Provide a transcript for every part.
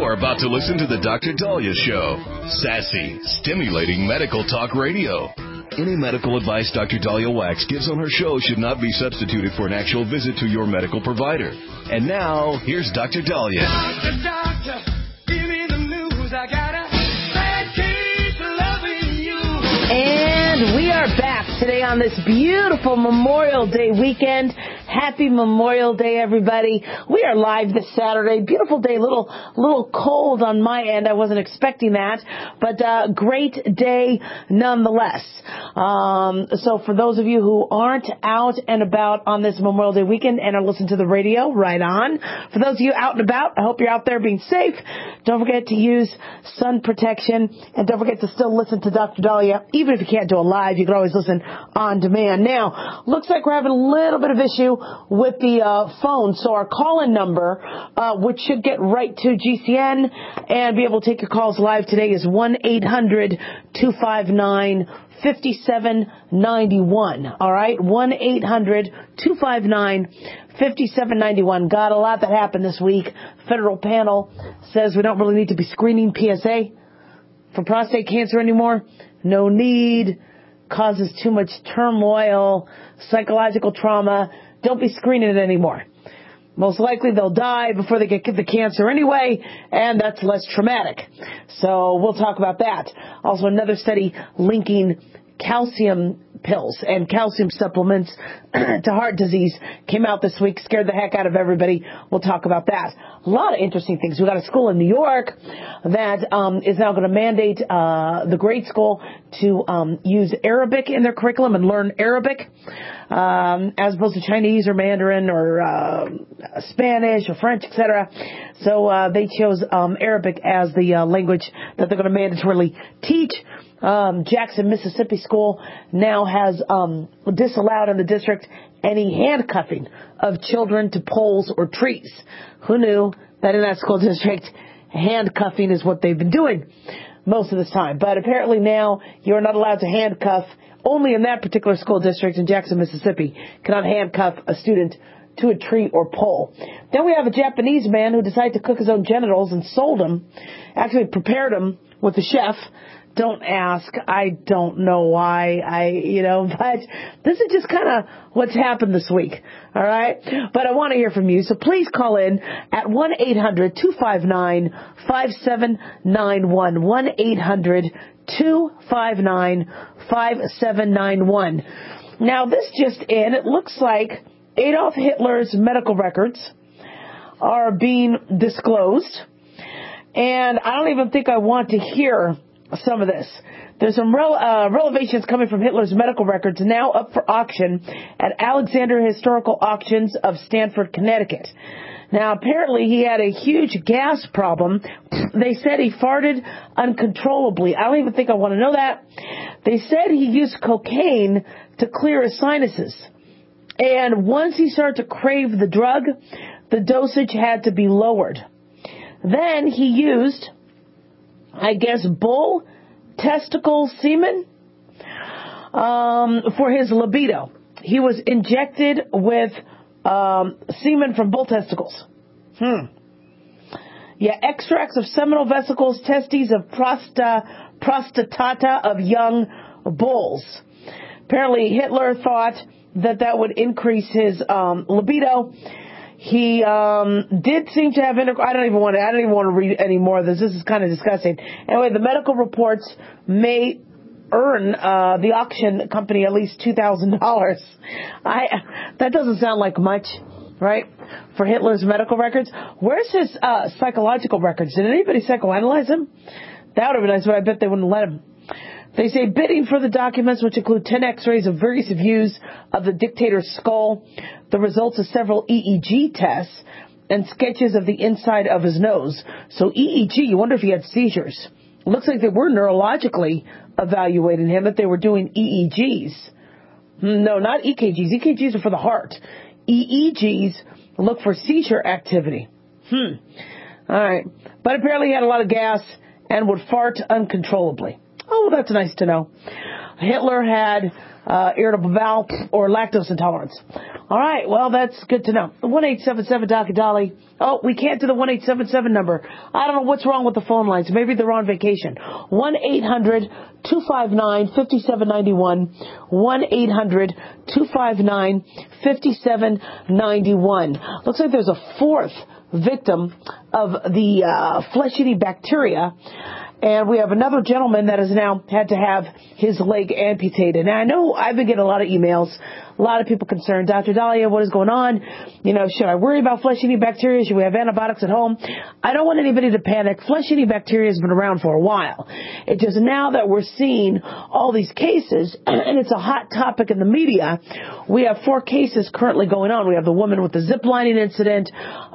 are about to listen to the Dr. Dahlia Show. Sassy, stimulating medical talk radio. Any medical advice Dr. Dahlia Wax gives on her show should not be substituted for an actual visit to your medical provider. And now, here's Dr. Dahlia. Doctor, give me the news. I got a bad case of loving you. And we are back today on this beautiful Memorial Day weekend. Happy Memorial Day, everybody. We are live this Saturday. Beautiful day. Little cold on my end. I wasn't expecting that, but great day nonetheless. So for those of you who aren't out and about on this Memorial Day weekend and are listening to the radio, right on. For those of you out and about, I hope you're out there being safe. Don't forget to use sun protection, and don't forget to still listen to Dr. Dahlia. Even if you can't do it live, you can always listen on demand. Now, looks like we're having a little bit of issue with the phone. So our call-in number, which should get right to GCN and be able to take your calls live today, is 1-800-259-5791. All right? 1-800-259-5791. Got a lot that happened this week. Federal panel says we don't really need to be screening PSA for prostate cancer anymore. No need. Causes too much turmoil, psychological trauma. Don't be screening it anymore. Most likely they'll die before they get the cancer anyway, and that's less traumatic. So we'll talk about that. Also, another study linking calcium pills and calcium supplements to heart disease came out this week, scared the heck out of everybody. We'll talk about that. A lot of interesting things. We got a school in New York that is now going to mandate the grade school to use Arabic in their curriculum and learn Arabic as opposed to Chinese or Mandarin or Spanish or French, etc. So they chose Arabic as the language that they're going to mandatorily teach. Jackson, Mississippi school now has disallowed in the district any handcuffing of children to poles or trees. Who knew that in that school district, handcuffing is what they've been doing most of this time? But apparently now you're not allowed to handcuff, only in that particular school district in Jackson, Mississippi, cannot handcuff a student to a tree or pole. Then we have a Japanese man who decided to cook his own genitals and sold them, actually prepared them with the chef. Don't ask. I don't know why. But this is just kind of what's happened this week. All right. But I want to hear from you. So please call in at 1-800-259-5791. 1-800-259-5791. Now, this just in. It looks like Adolf Hitler's medical records are being disclosed. And I don't even think I want to hear some of this. There's some revelations coming from Hitler's medical records now up for auction at Alexander Historical Auctions of Stamford, Connecticut. Now, apparently he had a huge gas problem. They said he farted uncontrollably. I don't even think I want to know that. They said he used cocaine to clear his sinuses. And once he started to crave the drug, the dosage had to be lowered. Then he used, I guess, bull testicle semen for his libido. He was injected with semen from bull testicles. Yeah, extracts of seminal vesicles, testes of prostatata of young bulls. Apparently Hitler thought that would increase his libido. He did seem to have I don't even want to read any more of this. This is kind of disgusting. Anyway, the medical reports may earn the auction company at least $2,000. That doesn't sound like much, right? For Hitler's medical records. Where's his psychological records? Did anybody psychoanalyze him? That would have been nice, but I bet they wouldn't let him. They say bidding for the documents, which include 10 x-rays of various views of the dictator's skull, the results of several EEG tests, and sketches of the inside of his nose. So EEG, you wonder if he had seizures. It looks like they were neurologically evaluating him, that they were doing EEGs. No, not EKGs. EKGs are for the heart. EEGs look for seizure activity. All right. But apparently he had a lot of gas and would fart uncontrollably. Oh, that's nice to know. Hitler had irritable bowel, or lactose intolerance. All right, well, that's good to know. 1-877-Dr. Dolly. Oh, we can't do the 1-877 number. I don't know what's wrong with the phone lines. Maybe they're on vacation. 1-800-259-5791. 1-800-259-5791. Looks like there's a fourth victim of the flesh-eating bacteria. And we have another gentleman that has now had to have his leg amputated. Now, I know I've been getting a lot of emails, a lot of people concerned. Dr. Dahlia, what is going on? You know, should I worry about flesh-eating bacteria? Should we have antibiotics at home? I don't want anybody to panic. Flesh-eating bacteria has been around for a while. It's just now that we're seeing all these cases, and it's a hot topic in the media, we have 4 cases currently going on. We have the woman with the zip lining incident,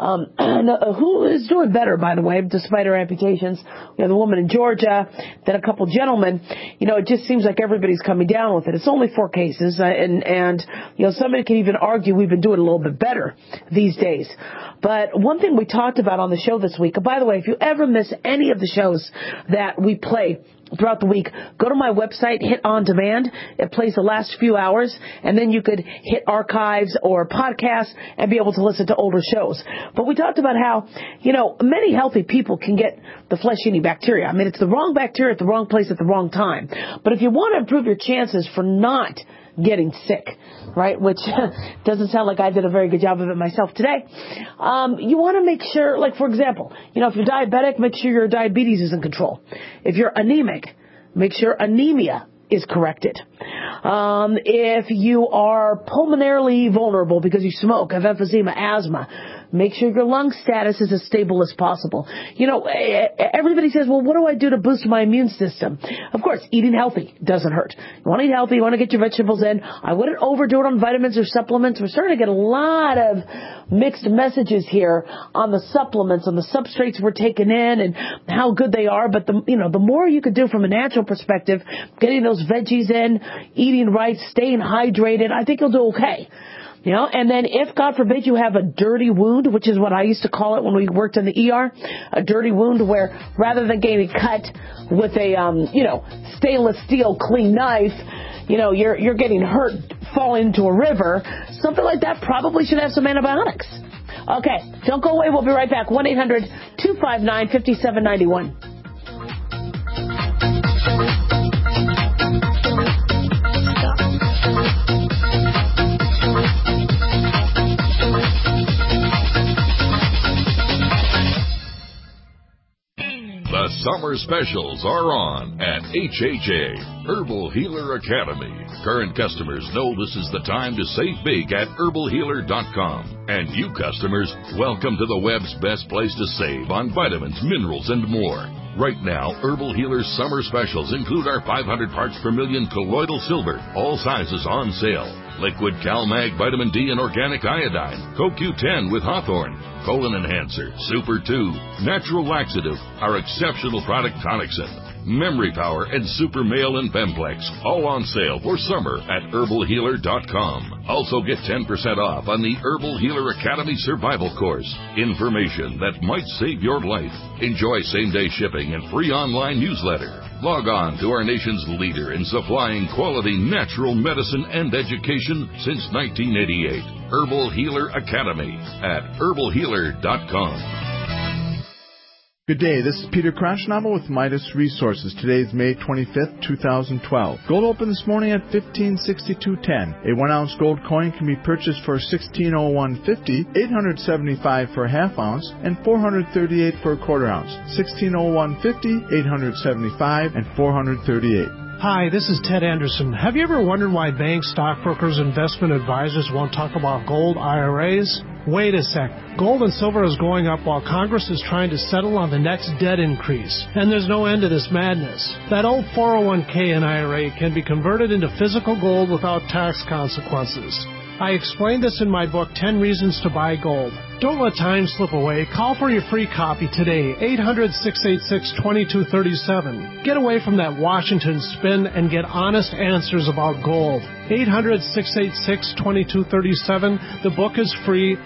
who is doing better, by the way, despite her amputations. We have the woman in Georgia, then a couple gentlemen. You know, it just seems like everybody's coming down with it. It's only 4 cases, and you know, somebody can even argue we've been doing a little bit better these days. But one thing we talked about on the show this week, by the way, if you ever miss any of the shows that we play throughout the week, go to my website, hit on demand. It plays the last few hours, and then you could hit archives or podcasts and be able to listen to older shows. But we talked about how, you know, many healthy people can get the flesh-eating bacteria. I mean, it's the wrong bacteria at the wrong place at the wrong time. But if you want to improve your chances for not getting sick, right, which doesn't sound like I did a very good job of it myself today, you want to make sure, like, for example, you know, if you're diabetic, make sure your diabetes is in control. If you're anemic, make sure anemia is corrected. If you are pulmonarily vulnerable because you smoke, have emphysema, asthma, make sure your lung status is as stable as possible. You know, everybody says, well, what do I do to boost my immune system? Of course, eating healthy doesn't hurt. You want to eat healthy, you want to get your vegetables in. I wouldn't overdo it on vitamins or supplements. We're starting to get a lot of mixed messages here on the supplements, on the substrates we're taking in and how good they are. But the more you could do from a natural perspective, getting those veggies in, eating right, staying hydrated, I think you'll do okay. You know, and then if, God forbid, you have a dirty wound, which is what I used to call it when we worked in the ER, a dirty wound where rather than getting cut with a, stainless steel clean knife, you know, you're getting hurt falling into a river, something like that probably should have some antibiotics. Okay, don't go away. We'll be right back. 1-800-259-5791. The summer specials are on at HHA, Herbal Healer Academy. Current customers know this is the time to save big at herbalhealer.com. And you customers, welcome to the web's best place to save on vitamins, minerals, and more. Right now, Herbal Healer's summer specials include our 500 parts per million colloidal silver, all sizes on sale. Liquid CalMag Vitamin D and Organic Iodine, CoQ10 with Hawthorne, Colon Enhancer, Super 2, Natural Laxative, our exceptional product Tonicsyn, Memory Power, and Super Male and Bemplex, all on sale for summer at herbalhealer.com. Also get 10% off on the Herbal Healer Academy Survival Course. Information that might save your life. Enjoy same-day shipping and free online newsletter. Log on to our nation's leader in supplying quality natural medicine and education since 1988. Herbal Healer Academy at herbalhealer.com. Good day, this is Peter Kraschnabel with Midas Resources. Today is May 25th, 2012. Gold opened this morning at $1562.10. A 1-ounce gold coin can be purchased for $1601.50, $875 for a half ounce, and $438 for a quarter ounce. $1601.50, $875, and $438. Hi, this is Ted Anderson. Have you ever wondered why banks, stockbrokers, investment advisors won't talk about gold IRAs? Wait a sec. Gold and silver is going up while Congress is trying to settle on the next debt increase. And there's no end to this madness. That old 401k and IRA can be converted into physical gold without tax consequences. I explained this in my book, 10 Reasons to Buy Gold. Don't let time slip away. Call for your free copy today, 800-686-2237. Get away from that Washington spin and get honest answers about gold. 800-686-2237. The book is free,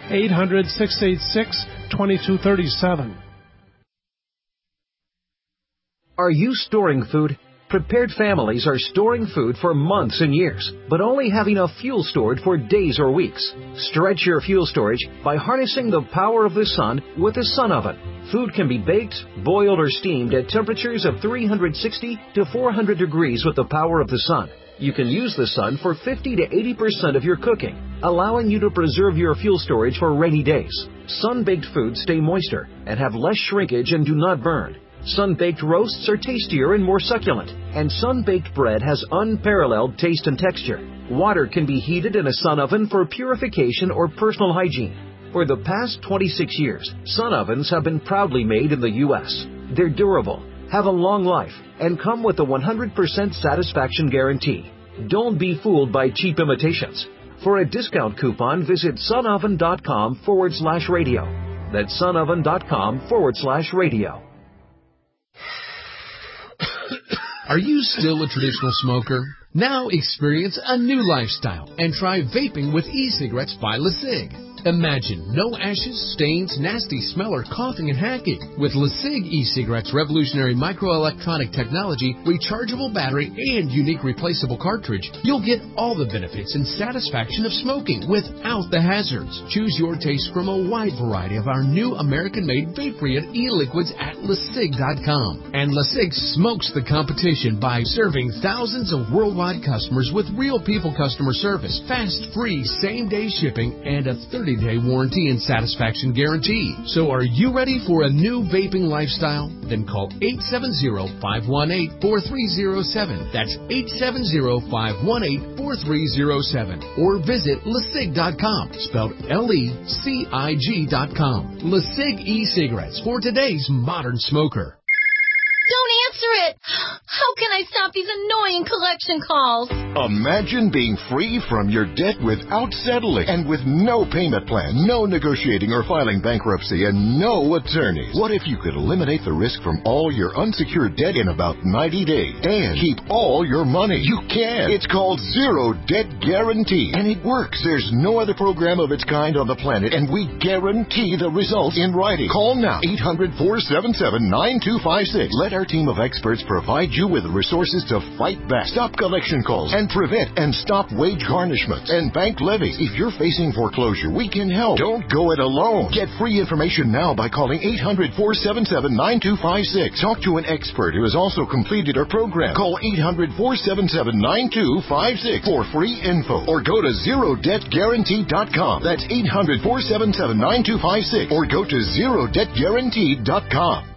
800-686-2237. Are you storing food? Prepared families are storing food for months and years, but only have enough fuel stored for days or weeks. Stretch your fuel storage by harnessing the power of the sun with a sun oven. Food can be baked, boiled, or steamed at temperatures of 360 to 400 degrees with the power of the sun. You can use the sun for 50 to 80% of your cooking, allowing you to preserve your fuel storage for rainy days. Sun-baked foods stay moister and have less shrinkage and do not burn. Sun-baked roasts are tastier and more succulent, and sun-baked bread has unparalleled taste and texture. Water can be heated in a sun oven for purification or personal hygiene. For the past 26 years, sun ovens have been proudly made in the U.S. They're durable, have a long life, and come with a 100% satisfaction guarantee. Don't be fooled by cheap imitations. For a discount coupon, visit sunoven.com/radio. That's sunoven.com/radio. Are you still a traditional smoker? Now experience a new lifestyle and try vaping with e-cigarettes by LeSig. Imagine no ashes, stains, nasty smell, or coughing and hacking. With LeSig e-cigarettes' revolutionary microelectronic technology, rechargeable battery, and unique replaceable cartridge, you'll get all the benefits and satisfaction of smoking without the hazards. Choose your taste from a wide variety of our new American-made vape-free e-liquids at LeSig.com. And LeSig smokes the competition by serving thousands of worldwide customers with real people customer service, fast, free, same-day shipping, and a 30-day warranty and satisfaction guarantee. So are you ready for a new vaping lifestyle? Then call 870-518-4307. That's 870-518-4307. Or visit LeSig.com, spelled LECIG.com. LeSig e-cigarettes for today's modern smoker. Don't answer it! How can I stop these annoying collection calls? Imagine being free from your debt without settling and with no payment plan, no negotiating or filing bankruptcy, and no attorneys. What if you could eliminate the risk from all your unsecured debt in about 90 days and keep all your money? You can. It's called Zero Debt Guarantee, and it works. There's no other program of its kind on the planet, and we guarantee the results in writing. Call now, 800-477-9256. Let our team of experts provide you with resources to fight back, stop collection calls, and prevent and stop wage garnishments and bank levies. If you're facing foreclosure, we can help. Don't go it alone. Get free information now by calling 800-477-9256. Talk to an expert who has also completed our program. Call 800-477-9256 for free info, or go to ZeroDebtGuarantee.com. That's 800-477-9256, or go to ZeroDebtGuarantee.com.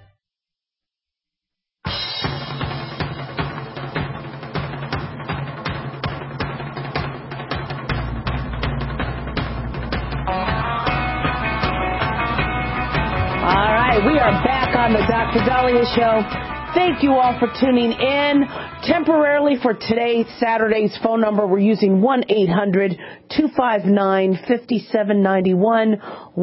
We are back on the Dr. Daliah Show. Thank you all for tuning in. Temporarily for today, Saturday's phone number, we're using 1-800-259-5791,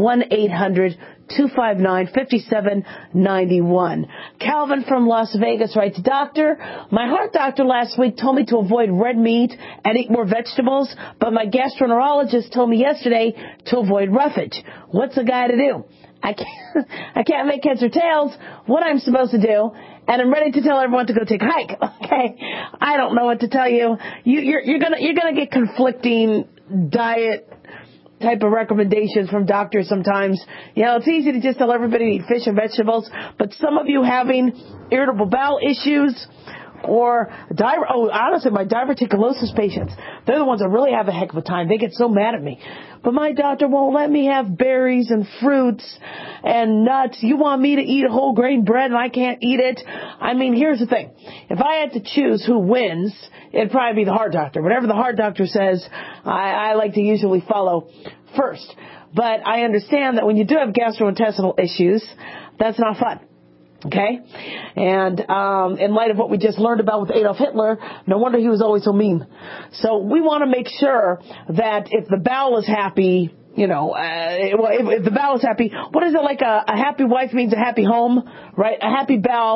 1-800-259-5791. Calvin from Las Vegas writes, Doctor, my heart doctor last week told me to avoid red meat and eat more vegetables, but my gastroenterologist told me yesterday to avoid roughage. What's a guy to do? I can't make heads or tails what I'm supposed to do, and I'm ready to tell everyone to go take a hike. Okay, I don't know what to tell you. You're gonna get conflicting diet type of recommendations from doctors sometimes. You know, it's easy to just tell everybody to eat fish and vegetables, but some of you having irritable bowel issues or honestly, my diverticulosis patients, they're the ones that really have a heck of a time. They get so mad at me. But my doctor won't let me have berries and fruits and nuts. You want me to eat whole grain bread and I can't eat it? I mean, here's the thing. If I had to choose who wins, it'd probably be the heart doctor. Whatever the heart doctor says, I like to usually follow first. But I understand that when you do have gastrointestinal issues, that's not fun. Okay? And in light of what we just learned about with Adolf Hitler, no wonder he was always so mean. So we want to make sure that if the bowel is happy, you know, if the bowel is happy, what is it like? A happy wife means a happy home, right? A happy bowel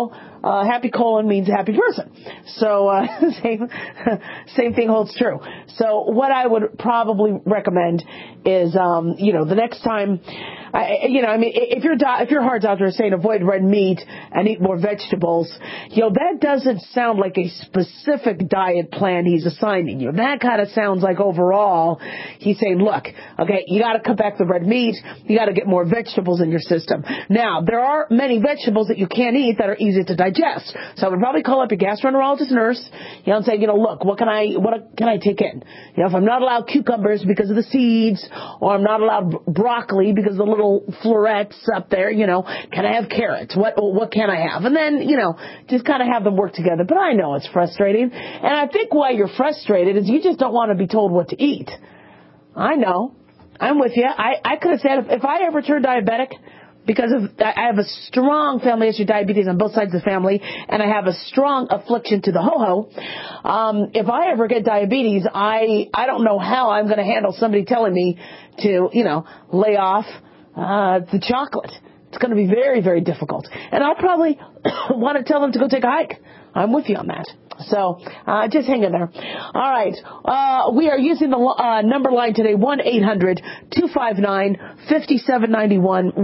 happy colon means happy person. So same thing holds true. So what I would probably recommend is, the next time, if your heart doctor is saying avoid red meat and eat more vegetables, that doesn't sound like a specific diet plan he's assigning you. That kind of sounds like overall he's saying, look, okay, you got to cut back the red meat. You got to get more vegetables in your system. Now, there are many vegetables that you can't eat that are easy to digest. So I would probably call up your gastroenterologist nurse, and say, look, what can I take in? If I'm not allowed cucumbers because of the seeds, or I'm not allowed broccoli because of the little florets up there, can I have carrots? What can I have? And then, just kind of have them work together. But I know it's frustrating. And I think why you're frustrated is you just don't want to be told what to eat. I know. I'm with you. I could have said if I ever turned diabetic, because I have a strong family history of diabetes on both sides of the family, and I have a strong affliction to the ho-ho. If I ever get diabetes, I don't know how I'm going to handle somebody telling me to, lay off the chocolate. It's going to be very, very difficult. And I'll probably want to tell them to go take a hike. I'm with you on that. So, just hang in there. All right. We are using the number line today, 1-800-259-5791,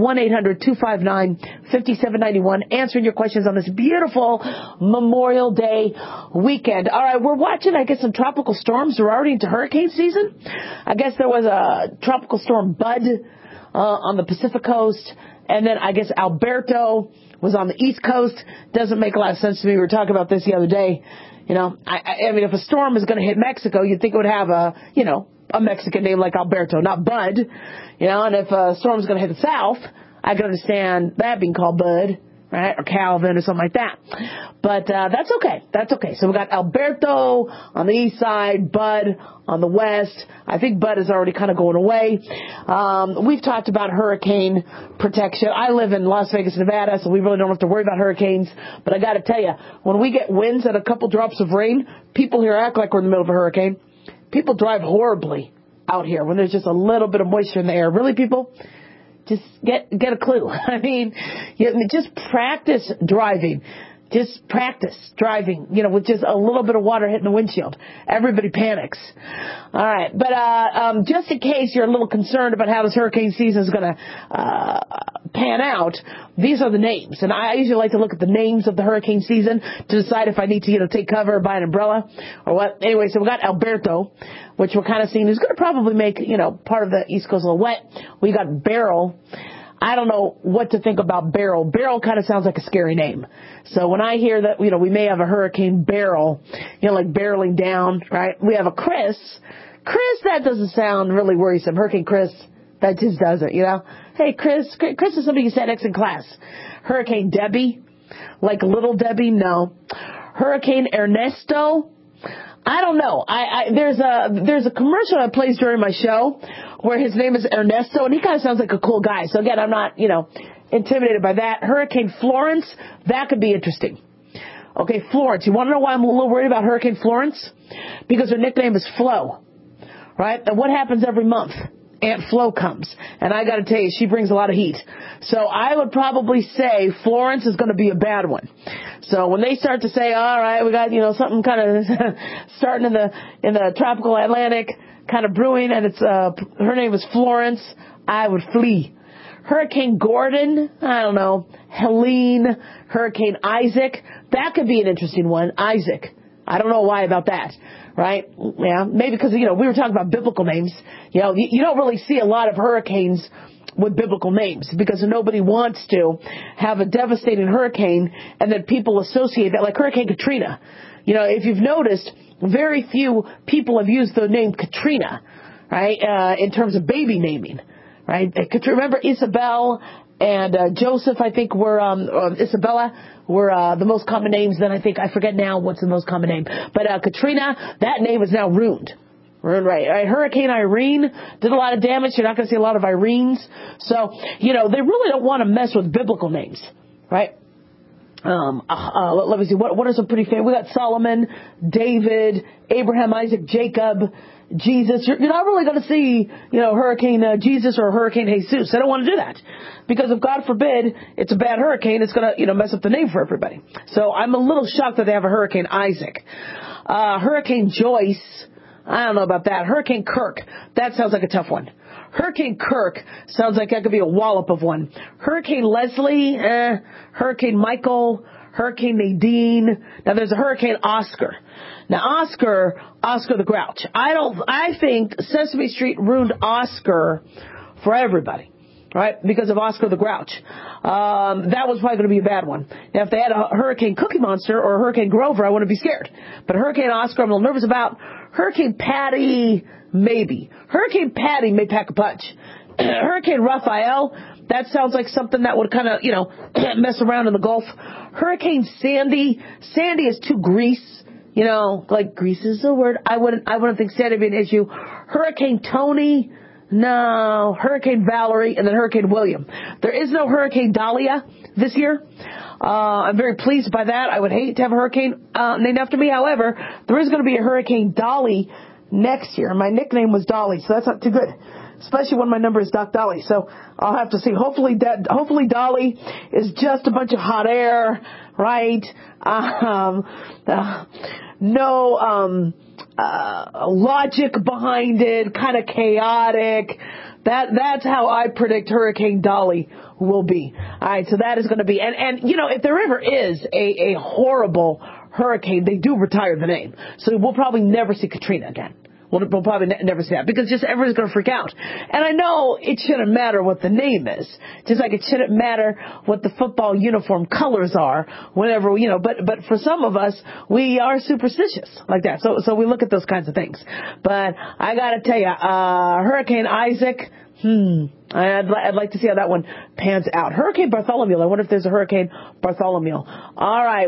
1-800-259-5791, answering your questions on this beautiful Memorial Day weekend. All right. We're watching, I guess, some tropical storms. We're already into hurricane season. I guess there was a tropical storm Bud on the Pacific coast. And then I guess Alberto was on the East Coast. Doesn't make a lot of sense to me. We were talking about this the other day. I mean, if a storm is going to hit Mexico, you'd think it would have a Mexican name like Alberto, not Bud. And if a storm is going to hit the South, I can understand that being called Bud, right? Or Calvin or something like that. But that's okay. That's okay. So we got Alberto on the east side, Bud on the west. I think Bud is already kind of going away. We've talked about hurricane protection. I live in Las Vegas, Nevada, so we really don't have to worry about hurricanes. But I got to tell you, when we get winds and a couple drops of rain, people here act like we're in the middle of a hurricane. People drive horribly out here when there's just a little bit of moisture in the air. Really, people? Just get a clue. I mean, just practice driving. Just practice driving, with just a little bit of water hitting the windshield. Everybody panics. All right. But just in case you're a little concerned about how this hurricane season is going to pan out, these are the names. And I usually like to look at the names of the hurricane season to decide if I need to, take cover or buy an umbrella or what. Anyway, so we got Alberto, which we're kind of seeing is going to probably make, part of the East Coast a little wet. We got Beryl. I don't know what to think about Beryl. Beryl kind of sounds like a scary name. So when I hear that, we may have a Hurricane Beryl, like barreling down, right? We have a Chris. Chris, that doesn't sound really worrisome. Hurricane Chris, that just doesn't, Hey, Chris is somebody you sat next in class. Hurricane Debbie, like Little Debbie, no. Hurricane Ernesto, I don't know. There's a commercial that plays during my show where his name is Ernesto, and he kind of sounds like a cool guy. So again, I'm not, intimidated by that. Hurricane Florence, that could be interesting. Okay, Florence. You want to know why I'm a little worried about Hurricane Florence? Because her nickname is Flo, right? And what happens every month? Aunt Flo comes. And I got to tell you, she brings a lot of heat. So I would probably say Florence is going to be a bad one. So when they start to say, all right, we got, something kind of starting in the tropical Atlantic, kind of brewing, and it's, her name is Florence, I would flee. Hurricane Gordon, I don't know, Helene, Hurricane Isaac, that could be an interesting one. Isaac. I don't know why about that, right? Yeah, maybe because, we were talking about biblical names. You don't really see a lot of hurricanes with biblical names because nobody wants to have a devastating hurricane and then people associate that, like Hurricane Katrina. If you've noticed, very few people have used the name Katrina, right, in terms of baby naming, right? Remember Isabel and Joseph, I think, were Isabella were the most common names. Then I forget now what's the most common name. But Katrina, that name is now ruined. Right. Hurricane Irene did a lot of damage. You're not going to see a lot of Irenes. So, they really don't want to mess with biblical names, right? Let me see. What are some pretty famous? We got Solomon, David, Abraham, Isaac, Jacob, Jesus. You're not really going to see, Hurricane Jesus or Hurricane Jesus. I don't want to do that. Because if, God forbid, it's a bad hurricane, it's going to, mess up the name for everybody. So I'm a little shocked that they have a Hurricane Isaac. Hurricane Joyce. I don't know about that. Hurricane Kirk. That sounds like a tough one. Hurricane Kirk sounds like that could be a wallop of one. Hurricane Leslie, Hurricane Michael, Hurricane Nadine. Now there's a Hurricane Oscar. Now Oscar the Grouch. I think Sesame Street ruined Oscar for everybody. Right? Because of Oscar the Grouch. That was probably going to be a bad one. Now, if they had a Hurricane Cookie Monster or a Hurricane Grover, I wouldn't be scared. But Hurricane Oscar, I'm a little nervous about. Hurricane Patty, maybe. Hurricane Patty may pack a punch. Hurricane Raphael, that sounds like something that would kind of, mess around in the Gulf. Hurricane Sandy is too grease. Like grease is a word. I wouldn't think Sandy would be an issue. Hurricane Tony, no. Hurricane Valerie, and then Hurricane William. There is no Hurricane Dahlia this year. I'm very pleased by that. I would hate to have a hurricane named after me. However, there is going to be a Hurricane Dolly next year. My nickname was Dolly, so that's not too good, especially when my number is Doc Dolly. So I'll have to see. Hopefully Dolly is just a bunch of hot air, right? No logic behind it, kind of chaotic. That's how I predict Hurricane Dolly will be. All right, so that is going to be, and if there ever is a horrible hurricane, they do retire the name. So we'll probably never see Katrina again. We'll probably never see that because just everyone's going to freak out. And I know it shouldn't matter what the name is. Just like it shouldn't matter what the football uniform colors are whenever, but for some of us, we are superstitious like that. So we look at those kinds of things. But I got to tell you, Hurricane Isaac, I'd like to see how that one pans out. Hurricane Bartholomew. I wonder if there's a Hurricane Bartholomew. All right.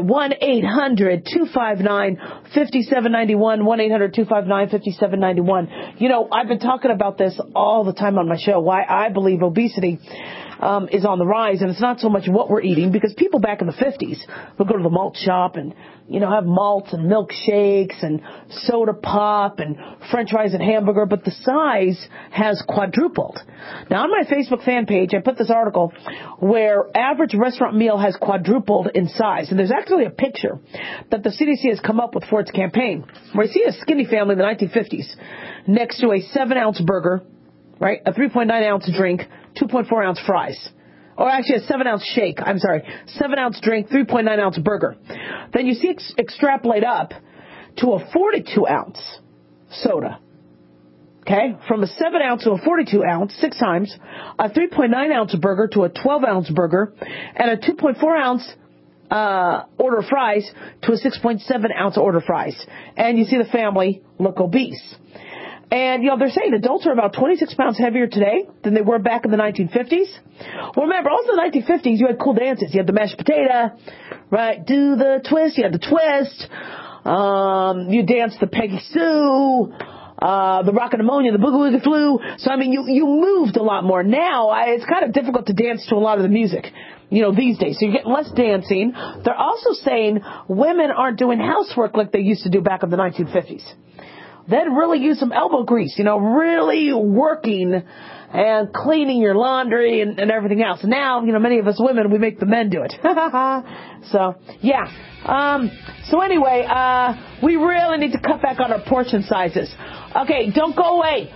1-800-259-5791. 1-800-259-5791. I've been talking about this all the time on my show, why I believe obesity is on the rise. And it's not so much what we're eating, because people back in the 50s would go to the malt shop and, have malts and milkshakes and soda pop and french fries and hamburger, but the size has quadrupled. Now, on my Facebook fan page, I put this article where average restaurant meal has quadrupled in size. And there's actually a picture that the CDC has come up with for its campaign, where you see a skinny family in the 1950s next to a 7-ounce burger, right, a 3.9-ounce drink, 2.4-ounce fries. Or actually a 7-ounce shake. 7-ounce drink, 3.9-ounce burger. Then you see extrapolate up to a 42-ounce soda. Okay? From a 7-ounce to a 42-ounce, 6 times. A 3.9-ounce burger to a 12-ounce burger. And a 2.4-ounce order of fries to a 6.7-ounce order of fries. And you see the family look obese. And, they're saying adults are about 26 pounds heavier today than they were back in the 1950s. Well, remember, also in the 1950s, you had cool dances. You had the mashed potato, right? Do the twist. You had the twist. You danced the Peggy Sue, the Rockin' Ammonia, the Boogie Woogie Flu. So, you moved a lot more. Now, it's kind of difficult to dance to a lot of the music, these days. So you're getting less dancing. They're also saying women aren't doing housework like they used to do back in the 1950s. They'd really use some elbow grease, really working and cleaning your laundry and everything else. Now, many of us women, we make the men do it. So, yeah. So anyway, we really need to cut back on our portion sizes. Okay, don't go away.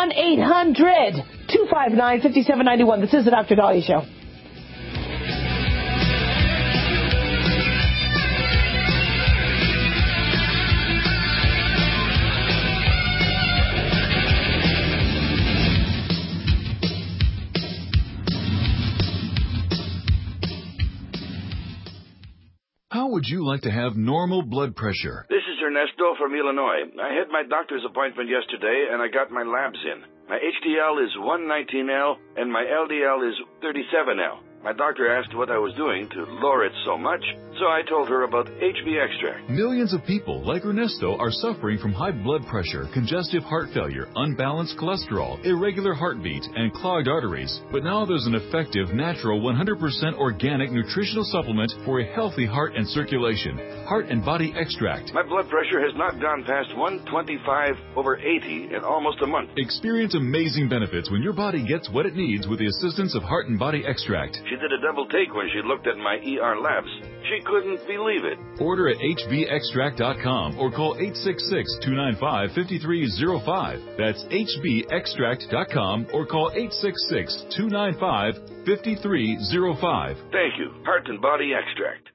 1-800-259-5791. This is the Dr. Dahlia Show. How would you like to have normal blood pressure? This is Ernesto from Illinois. I had my doctor's appointment yesterday, and I got my labs in. My HDL is 119L, and my LDL is 37L. My doctor asked what I was doing to lower it so much, so I told her about HB Extract. Millions of people like Ernesto are suffering from high blood pressure, congestive heart failure, unbalanced cholesterol, irregular heartbeat, and clogged arteries. But now there's an effective, natural, 100% organic nutritional supplement for a healthy heart and circulation. Heart and Body Extract. My blood pressure has not gone past 125/80 in almost a month. Experience amazing benefits when your body gets what it needs with the assistance of Heart and Body Extract. She did a double take when she looked at my ER labs. She couldn't believe it. Order at hbextract.com or call 866-295-5305. That's hbextract.com or call 866-295-5305. Thank you. Heart and Body Extract.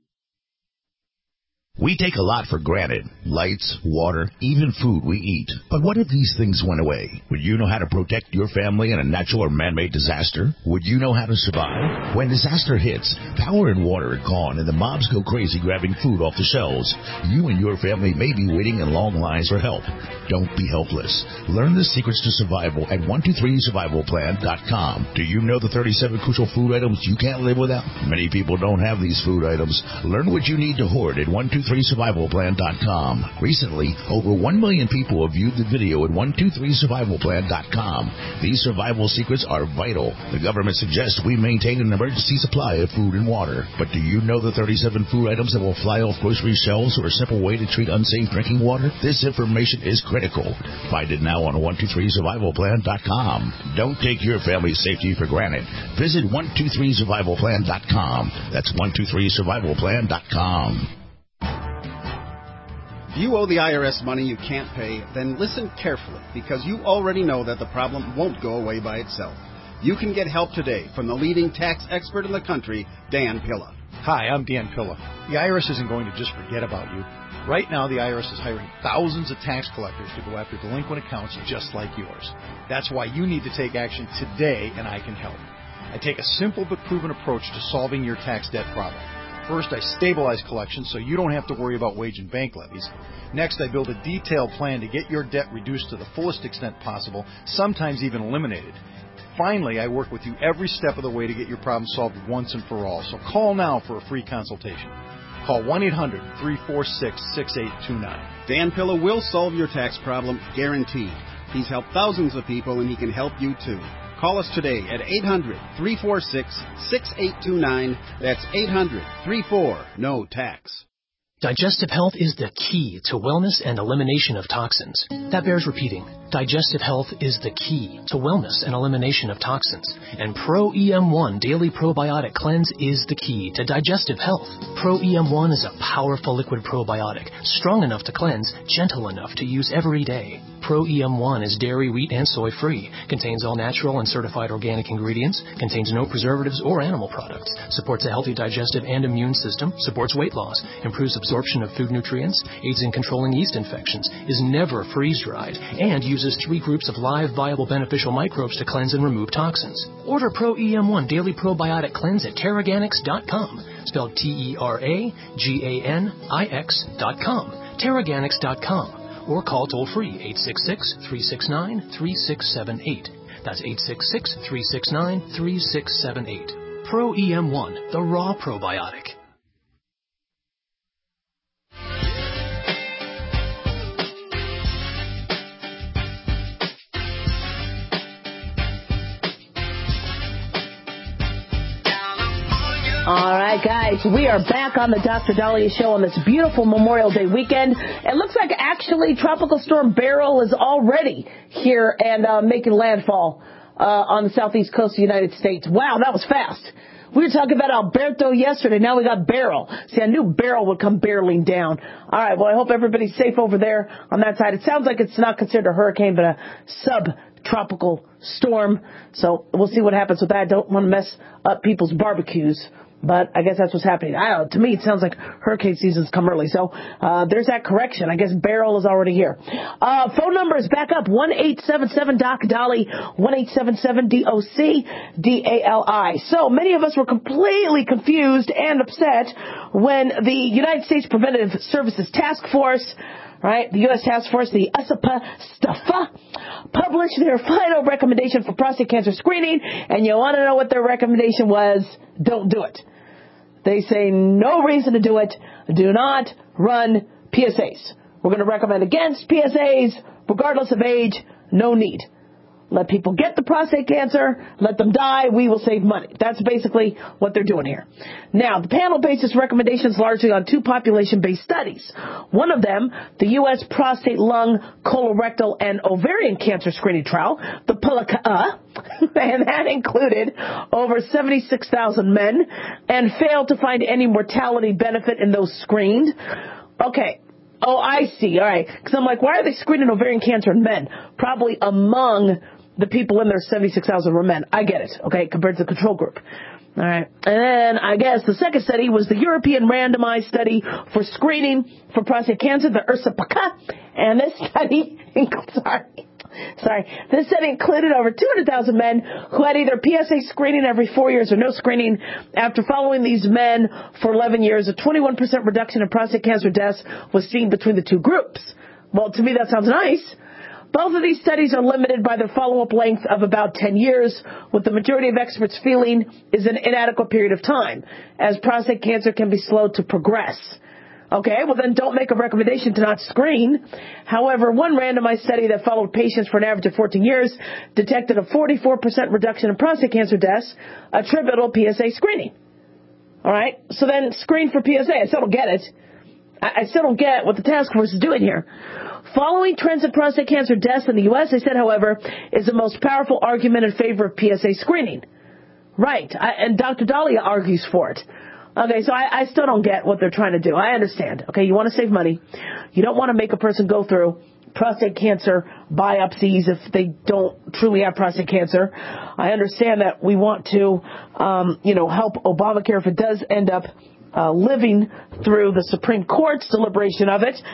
We take a lot for granted. Lights, water, even food we eat. But what if these things went away? Would you know how to protect your family in a natural or man-made disaster? Would you know how to survive? When disaster hits, power and water are gone and the mobs go crazy grabbing food off the shelves. You and your family may be waiting in long lines for help. Don't be helpless. Learn the secrets to survival at 123survivalplan.com. Do you know the 37 crucial food items you can't live without? Many people don't have these food items. Learn what you need to hoard at 123survivalplan.com. Recently, over 1 million people have viewed the video at 123survivalplan.com. These survival secrets are vital. The government suggests we maintain an emergency supply of food and water. But do you know the 37 food items that will fly off grocery shelves or a simple way to treat unsafe drinking water? This information is critical. Find it now on 123survivalplan.com. Don't take your family's safety for granted. Visit 123survivalplan.com. That's 123survivalplan.com. If you owe the IRS money you can't pay, then listen carefully, because you already know that the problem won't go away by itself. You can get help today from the leading tax expert in the country, Dan Pilla. Hi, I'm Dan Pilla. The IRS isn't going to just forget about you. Right now, the IRS is hiring thousands of tax collectors to go after delinquent accounts just like yours. That's why you need to take action today, and I can help. I take a simple but proven approach to solving your tax debt problem. First, I stabilize collections so you don't have to worry about wage and bank levies. Next, I build a detailed plan to get your debt reduced to the fullest extent possible, sometimes even eliminated. Finally, I work with you every step of the way to get your problem solved once and for all. So call now for a free consultation. Call 1-800-346-6829. Dan Pilla will solve your tax problem, guaranteed. He's helped thousands of people, and he can help you too. Call us today at 800-346-6829. That's 800-34-NO-TAX. Digestive health is the key to wellness and elimination of toxins. That bears repeating. Digestive health is the key to wellness and elimination of toxins. And Pro-EM1 Daily Probiotic Cleanse is the key to digestive health. Pro-EM1 is a powerful liquid probiotic, strong enough to cleanse, gentle enough to use every day. Pro-EM1 is dairy, wheat, and soy-free, contains all natural and certified organic ingredients, contains no preservatives or animal products, supports a healthy digestive and immune system, supports weight loss, improves absorption of food nutrients, aids in controlling yeast infections, is never freeze-dried, and uses 3 groups of live, viable, beneficial microbes to cleanse and remove toxins. Order Pro-EM1 Daily Probiotic Cleanse at Teraganix.com, spelled Teraganix.com, Teraganix.com. Or call toll-free 866-369-3678. That's 866-369-3678. Pro-EM1, the raw probiotic. All right, guys, we are back on the Dr. Daliah Show on this beautiful Memorial Day weekend. It looks like actually Tropical Storm Beryl is already here and making landfall on the southeast coast of the United States. Wow, that was fast. We were talking about Alberto yesterday. Now we got Beryl. See, I knew Beryl would come barreling down. All right, well, I hope everybody's safe over there on that side. It sounds like it's not considered a hurricane, but a subtropical storm. So we'll see what happens with that. I don't want to mess up people's barbecues. But I guess that's what's happening. I don't know. To me, it sounds like hurricane season's come early. So there's that correction. I guess Beryl is already here. Phone number is back up. 1-877-DOC-DALI, 1-877-DOC-DALI. So many of us were completely confused and upset when the United States Preventive Services Task Force Right? The U.S. Task Force, the USAPA, published their final recommendation for prostate cancer screening, and you want to know what their recommendation was? Don't do it. They say no reason to do it. Do not run PSAs. We're going to recommend against PSAs, regardless of age. No need. Let people get the prostate cancer. Let them die. We will save money. That's basically what they're doing here. Now, the panel bases recommendations largely on 2 population-based studies. One of them, the U.S. prostate, lung, colorectal, and ovarian cancer screening trial, the PULICA, and that included over 76,000 men and failed to find any mortality benefit in those screened. Okay. Oh, I see. All right. Because I'm like, why are they screening ovarian cancer in men? Probably among the people in there, 76,000 were men. I get it, okay, compared to the control group. All right. And then I guess the second study was the European randomized study for screening for prostate cancer, the USAPA. And this study, this study included over 200,000 men who had either PSA screening every 4 years or no screening. After following these men for 11 years, a 21% reduction in prostate cancer deaths was seen between the two groups. Well, to me, that sounds nice. Both of these studies are limited by their follow-up length of about 10 years, with the majority of experts feeling is an inadequate period of time, as prostate cancer can be slow to progress. Okay, well then don't make a recommendation to not screen. However, one randomized study that followed patients for an average of 14 years detected a 44% reduction in prostate cancer deaths attributable to PSA screening. All right, so then screen for PSA. I still don't get it. I still don't get what the task force is doing here. Following trends in prostate cancer deaths in the U.S., they said, however, is the most powerful argument in favor of PSA screening. Right, and Dr. Dahlia argues for it. Okay, so I still don't get what they're trying to do. I understand. Okay, you want to save money. You don't want to make a person go through prostate cancer biopsies if they don't truly have prostate cancer. I understand that we want to, help Obamacare if it does end up living through the Supreme Court's deliberation of it.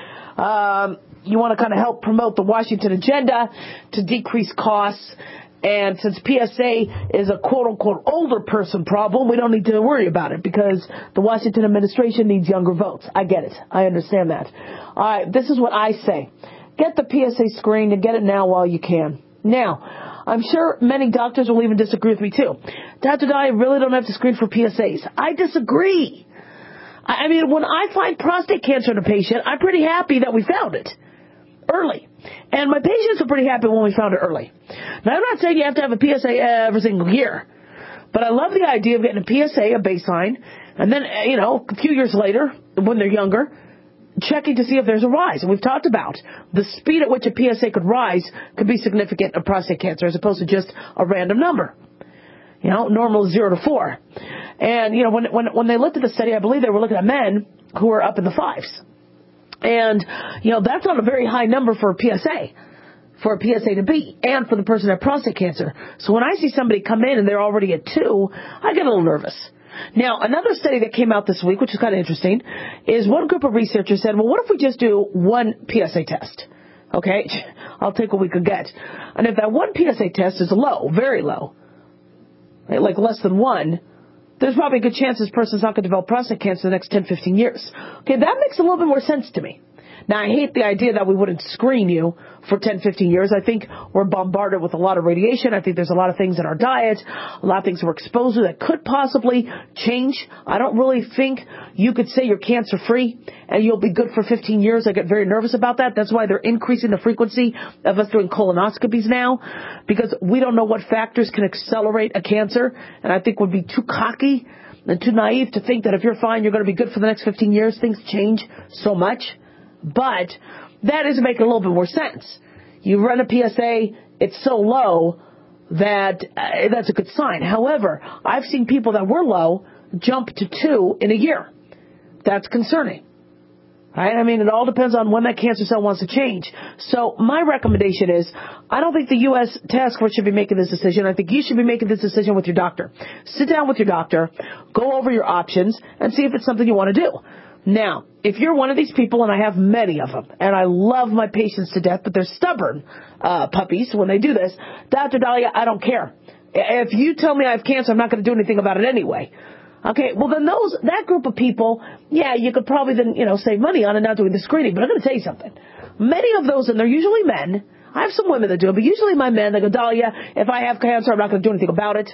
You want to kind of help promote the Washington agenda to decrease costs. And since PSA is a quote-unquote older person problem, we don't need to worry about it because the Washington administration needs younger votes. I get it. I understand that. All right, this is what I say. Get the PSA screened and get it now while you can. Now, I'm sure many doctors will even disagree with me too. Dr. Dahlia, I really don't have to screen for PSAs. I disagree. I mean, when I find prostate cancer in a patient, I'm pretty happy that we found it early. And my patients are pretty happy when we found it early. Now, I'm not saying you have to have a PSA every single year, but I love the idea of getting a PSA, a baseline, and then, a few years later, when they're younger, checking to see if there's a rise. And we've talked about the speed at which a PSA could rise could be significant in prostate cancer as opposed to just a random number. Normal is 0 to 4. And, when they looked at the study, I believe they were looking at men who were up in the 5s. And, that's not a very high number for a PSA to be, and for the person that had prostate cancer. So when I see somebody come in and they're already at 2, I get a little nervous. Now, another study that came out this week, which is kind of interesting, is one group of researchers said, well, what if we just do one PSA test? Okay, I'll take what we could get. And if that one PSA test is low, very low, right, like less than 1, there's probably a good chance this person's not going to develop prostate cancer in the next 10, 15 years. Okay, that makes a little bit more sense to me. Now, I hate the idea that we wouldn't screen you for 10, 15 years. I think we're bombarded with a lot of radiation. I think there's a lot of things in our diet, a lot of things we're exposed to that could possibly change. I don't really think you could say you're cancer-free and you'll be good for 15 years. I get very nervous about that. That's why they're increasing the frequency of us doing colonoscopies now, because we don't know what factors can accelerate a cancer, and I think would be too cocky and too naive to think that if you're fine, you're going to be good for the next 15 years. Things change so much. But that is making a little bit more sense. You run a PSA, it's so low that that's a good sign. However, I've seen people that were low jump to 2 in a year. That's concerning. Right? I mean, it all depends on when that cancer cell wants to change. So my recommendation is, I don't think the U.S. Task Force should be making this decision. I think you should be making this decision with your doctor. Sit down with your doctor, go over your options, and see if it's something you want to do. Now, if you're one of these people, and I have many of them, and I love my patients to death, but they're stubborn puppies when they do this, Dr. Dahlia, I don't care. If you tell me I have cancer, I'm not going to do anything about it anyway. Okay, well then that group of people, yeah, you could probably then, save money on and not doing the screening. But I'm going to tell you something. Many of those, and they're usually men. I have some women that do it, but usually my men, they go, Dahlia, if I have cancer, I'm not going to do anything about it.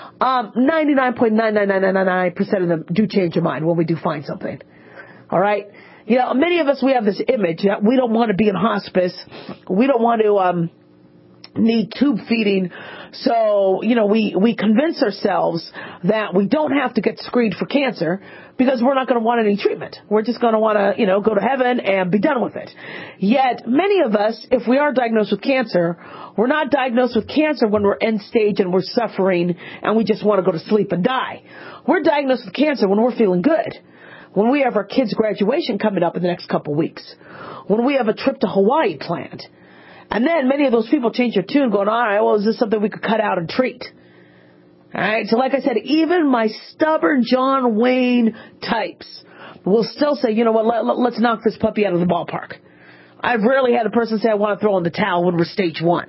99.99999% of them do change their mind when we do find something. All right? Many of us, we have this image that we don't want to be in hospice. We don't want to need tube feeding. So, we convince ourselves that we don't have to get screened for cancer because we're not going to want any treatment. We're just going to want to, go to heaven and be done with it. Yet, many of us, if we are diagnosed with cancer, we're not diagnosed with cancer when we're end stage and we're suffering and we just want to go to sleep and die. We're diagnosed with cancer when we're feeling good. When we have our kids' graduation coming up in the next couple of weeks. When we have a trip to Hawaii planned. And then many of those people change their tune going, all right, well, is this something we could cut out and treat? All right, so like I said, even my stubborn John Wayne types will still say, you know what, let's knock this puppy out of the ballpark. I've rarely had a person say I want to throw in the towel when we're stage 1.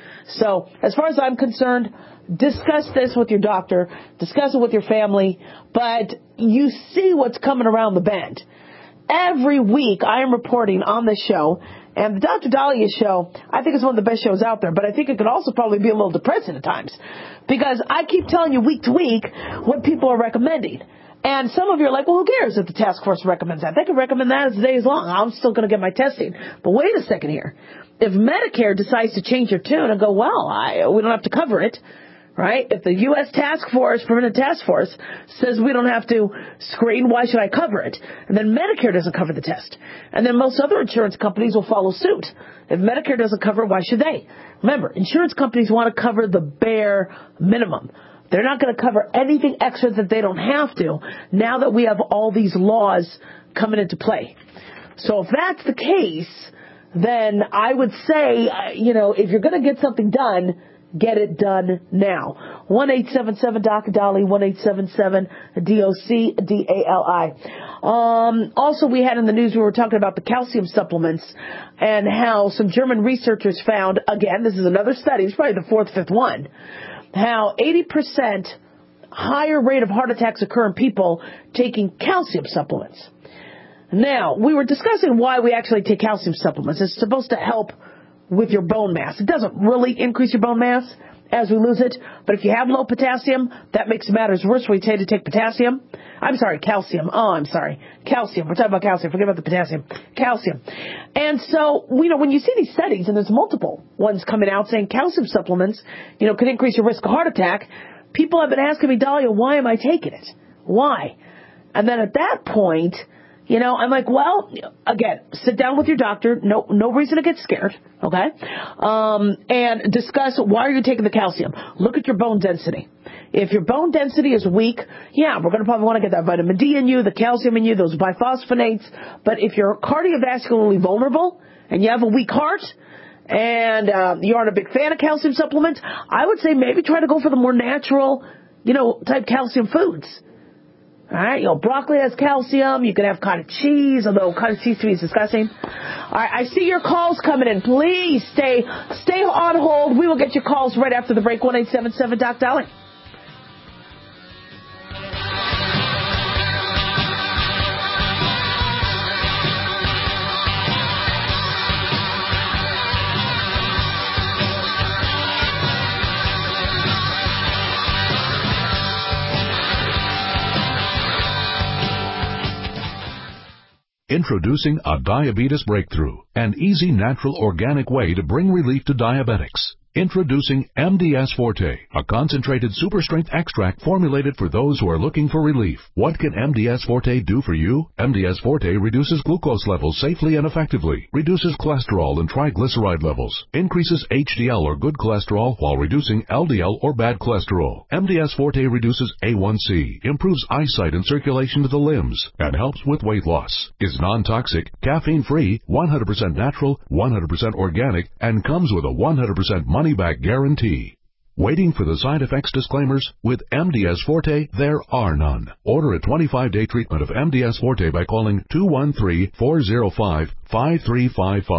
So as far as I'm concerned, discuss this with your doctor, discuss it with your family, but you see what's coming around the bend. Every week I am reporting on this show, and the Dr. Dahlia show, I think is one of the best shows out there, but I think it could also probably be a little depressing at times. Because I keep telling you week to week what people are recommending. And some of you are like, well, who cares if the task force recommends that? They can recommend that as the day is long. I'm still going to get my testing. But wait a second here. If Medicare decides to change their tune and go, well, we don't have to cover it, right? If the U.S. Preventive Task Force says we don't have to screen, why should I cover it? And then Medicare doesn't cover the test. And then most other insurance companies will follow suit. If Medicare doesn't cover it, why should they? Remember, insurance companies want to cover the bare minimum. They're not going to cover anything extra that they don't have to now that we have all these laws coming into play. So if that's the case, then I would say, if you're going to get something done, get it done now. 1-877-DOC-DALI, 1-877-DOC-DALI. Also, we had in the news, we were talking about the calcium supplements and how some German researchers found, again, this is another study, it's probably the 4th, 5th one, how 80% higher rate of heart attacks occur in people taking calcium supplements. Now, we were discussing why we actually take calcium supplements. It's supposed to help with your bone mass. It doesn't really increase your bone mass as we lose it, but if you have low potassium, that makes matters worse. We tend to take calcium. Calcium. We're talking about calcium. Forget about the potassium. Calcium. And so, when you see these studies, and there's multiple ones coming out saying calcium supplements, can increase your risk of heart attack, people have been asking me, Dahlia, why am I taking it? Why? And then at that point, I'm like, well, again, sit down with your doctor. No reason to get scared. Okay. And discuss why are you taking the calcium. Look at your bone density. If your bone density is weak, we're going to probably want to get that vitamin D in you, the calcium in you, those biphosphonates. But if you're cardiovascularly vulnerable and you have a weak heart and you aren't a big fan of calcium supplements, I would say maybe try to go for the more natural, type calcium foods. All right, broccoli has calcium. You can have cottage cheese, although cottage cheese to me is disgusting. All right, I see your calls coming in. Please stay on hold. We will get your calls right after the break. 1-877-DOC-DALI. Introducing a diabetes breakthrough, an easy, natural, organic way to bring relief to diabetics. Introducing MDS Forte, a concentrated super strength extract formulated for those who are looking for relief. What can MDS Forte do for you? MDS Forte reduces glucose levels safely and effectively, reduces cholesterol and triglyceride levels, increases HDL or good cholesterol while reducing LDL or bad cholesterol. MDS Forte reduces A1C, improves eyesight and circulation to the limbs, and helps with weight loss. Is non-toxic, caffeine-free, 100% natural, 100% organic, and comes with a 100% money-back guarantee. Waiting for the side effects disclaimers? With MDS Forte, there are none. Order a 25-day treatment of MDS Forte by calling 213-405-5355.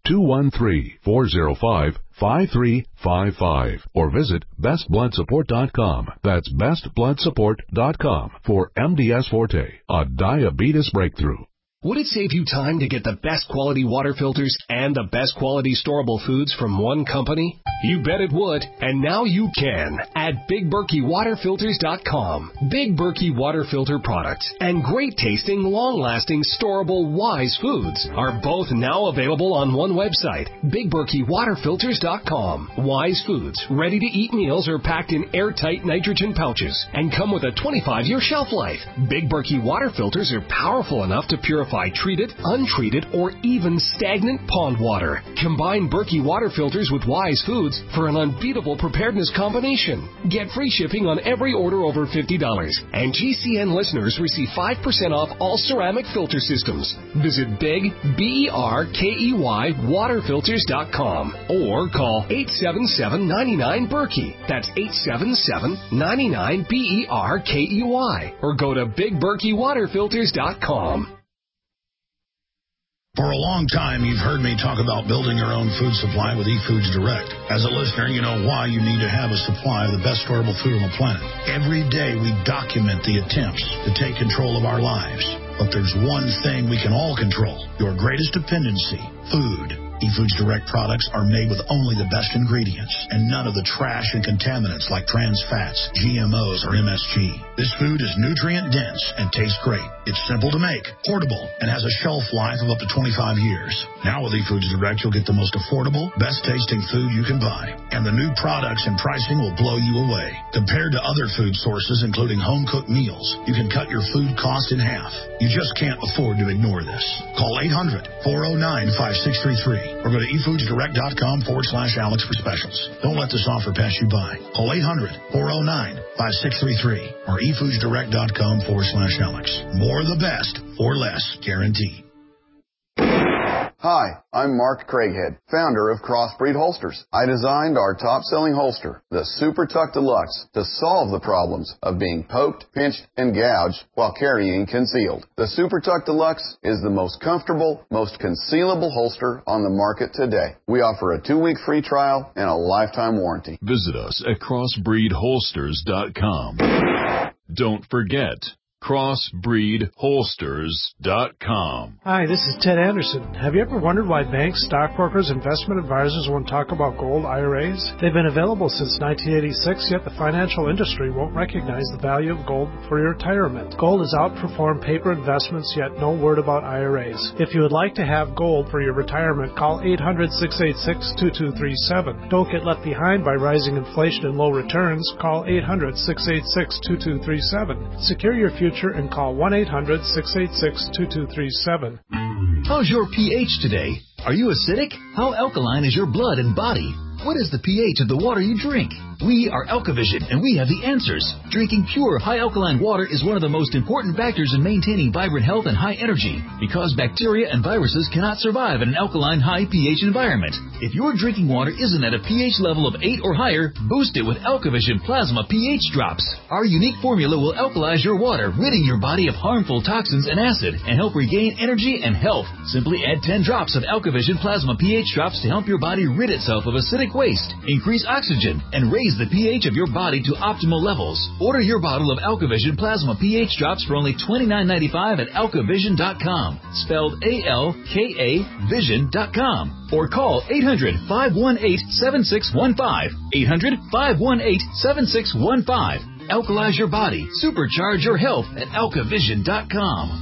213-405-5355 or visit bestbloodsupport.com. That's bestbloodsupport.com for MDS Forte, a diabetes breakthrough. Would it save you time to get the best quality water filters and the best quality storable foods from one company? You bet it would, and now you can at BigBerkeyWaterFilters.com. Big Berkey water filter products and great tasting, long-lasting, storable Wise foods are both now available on one website, BigBerkeyWaterFilters.com. Wise foods, ready-to-eat meals are packed in airtight nitrogen pouches and come with a 25-year shelf life. Big Berkey water filters are powerful enough to purify treated, untreated, or even stagnant pond water. Combine Berkey water filters with Wise foods for an unbeatable preparedness combination. Get free shipping on every order over $50, and GCN listeners receive 5% off all ceramic filter systems. Visit Big, BERKEY, waterfilters.com or call 877-99-BERKEY. That's 877-99-BERKEY, or go to BigBerkeyWaterFilters.com. For a long time, you've heard me talk about building your own food supply with eFoods Direct. As a listener, you know why you need to have a supply of the best storable food on the planet. Every day, we document the attempts to take control of our lives. But there's one thing we can all control, your greatest dependency, food. eFoods Direct products are made with only the best ingredients and none of the trash and contaminants like trans fats, GMOs, or MSG. This food is nutrient-dense and tastes great. It's simple to make, portable, and has a shelf life of up to 25 years. Now with eFoods Direct, you'll get the most affordable, best-tasting food you can buy. And the new products and pricing will blow you away. Compared to other food sources, including home-cooked meals, you can cut your food cost in half. You just can't afford to ignore this. Call 800-409-5633 or go to eFoodsDirect.com/Alex for specials. Don't let this offer pass you by. Call 800-409-5633 or eFoodsDirect.com/Alex. More of the best for less, guaranteed. Hi, I'm Mark Craighead, founder of Crossbreed Holsters. I designed our top-selling holster, the Super Tuck Deluxe, to solve the problems of being poked, pinched, and gouged while carrying concealed. The Super Tuck Deluxe is the most comfortable, most concealable holster on the market today. We offer a 2-week free trial and a lifetime warranty. Visit us at crossbreedholsters.com. Don't forget, crossbreedholsters.com. Hi, this is Ted Anderson. Have you ever wondered why banks, stockbrokers, investment advisors won't talk about gold IRAs? They've been available since 1986, yet the financial industry won't recognize the value of gold for your retirement. Gold has outperformed paper investments, yet no word about IRAs. If you would like to have gold for your retirement, call 800-686-2237. Don't get left behind by rising inflation and low returns. Call 800-686-2237. Secure your future and call 1-800-686-2237. How's your pH today? Are you acidic? How alkaline is your blood and body? What is the pH of the water you drink? We are AlkaVision, and we have the answers. Drinking pure, high-alkaline water is one of the most important factors in maintaining vibrant health and high energy, because bacteria and viruses cannot survive in an alkaline, high pH environment. If your drinking water isn't at a pH level of 8 or higher, boost it with AlkaVision Plasma pH Drops. Our unique formula will alkalize your water, ridding your body of harmful toxins and acid, and help regain energy and health. Simply add 10 drops of AlkaVision Plasma pH Drops to help your body rid itself of acidic waste, increase oxygen, and raise the pH of your body to optimal levels. Order your bottle of AlkaVision Plasma pH Drops for only $29.95 at AlkaVision.com, spelled A-L-K-A Vision.com, or call 800-518-7615, 800-518-7615. Alkalize your body, supercharge your health at AlkaVision.com.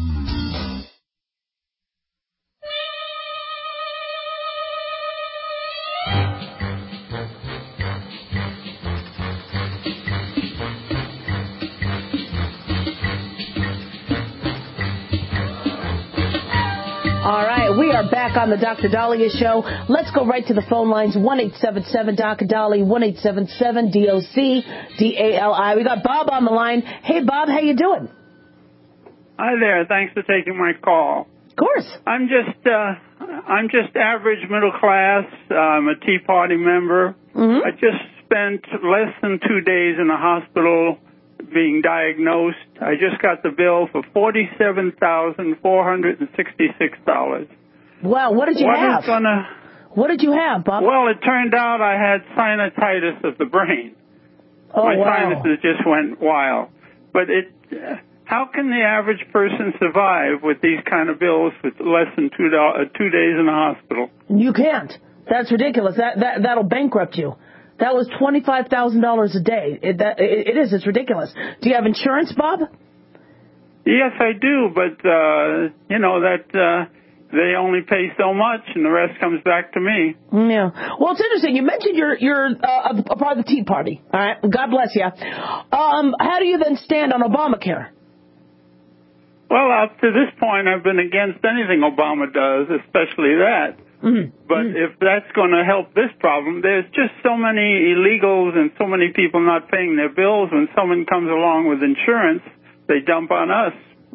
All right, we are back on the Dr. Dahlia Show. Let's go right to the phone lines, 1-877-Dr. 1-877-DOC-DALI. We got Bob on the line. Hey, Bob, how you doing? Hi there. Thanks for taking my call. Of course. I'm just average middle class. I'm a Tea Party member. I just spent less than 2 days in the hospital being diagnosed. I just got the bill for $47,466. Well, what did you have? What did you have, Bob? Well, it turned out I had sinusitis of the brain. My sinuses just went wild. But how can the average person survive with these kind of bills with less than 2 days in the hospital? You can't. That's ridiculous. That'll bankrupt you. That was $25,000 a day. It is. It's ridiculous. Do you have insurance, Bob? Yes, I do, but they only pay so much, and the rest comes back to me. Yeah. Well, it's interesting. You mentioned you're a part of the Tea Party. All right. God bless you. How do you then stand on Obamacare? Well, up to this point, I've been against anything Obama does, especially that. But if that's going to help this problem, there's just so many illegals and so many people not paying their bills. When someone comes along with insurance, they dump on us.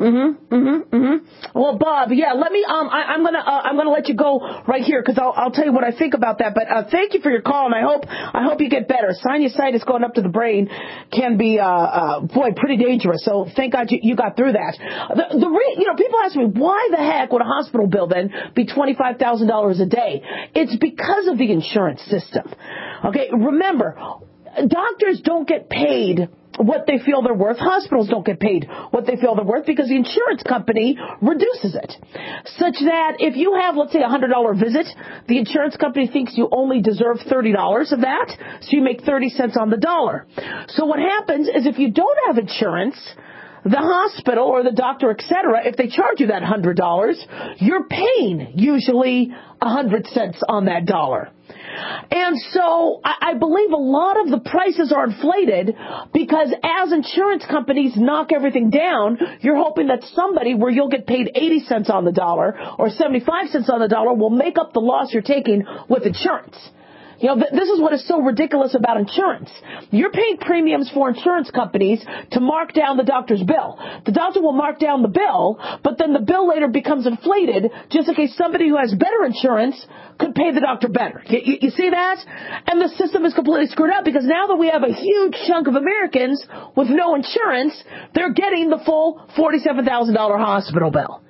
Well, Bob, yeah, let me. I'm gonna let you go right here because I'll tell you what I think about that. But thank you for your call, and I hope you get better. Sinusitis going up to the brain can be pretty dangerous. So thank God you got through that. People ask me why the heck would a hospital bill then be $25,000 a day? It's because of the insurance system. Okay, remember, doctors don't get paid what they feel they're worth. Hospitals don't get paid what they feel they're worth because the insurance company reduces it. Such that if you have, let's say, a $100 visit, the insurance company thinks you only deserve $30 of that, so you make 30 cents on the dollar. So what happens is if you don't have insurance, the hospital or the doctor, etc., if they charge you that $100, you're paying usually 100 cents on that dollar. And so I believe a lot of the prices are inflated because as insurance companies knock everything down, you're hoping that somebody where you'll get paid 80 cents on the dollar or 75 cents on the dollar will make up the loss you're taking with insurance. This is what is so ridiculous about insurance. You're paying premiums for insurance companies to mark down the doctor's bill. The doctor will mark down the bill, but then the bill later becomes inflated just in case somebody who has better insurance could pay the doctor better. You see that? And the system is completely screwed up because now that we have a huge chunk of Americans with no insurance, they're getting the full $47,000 hospital bill.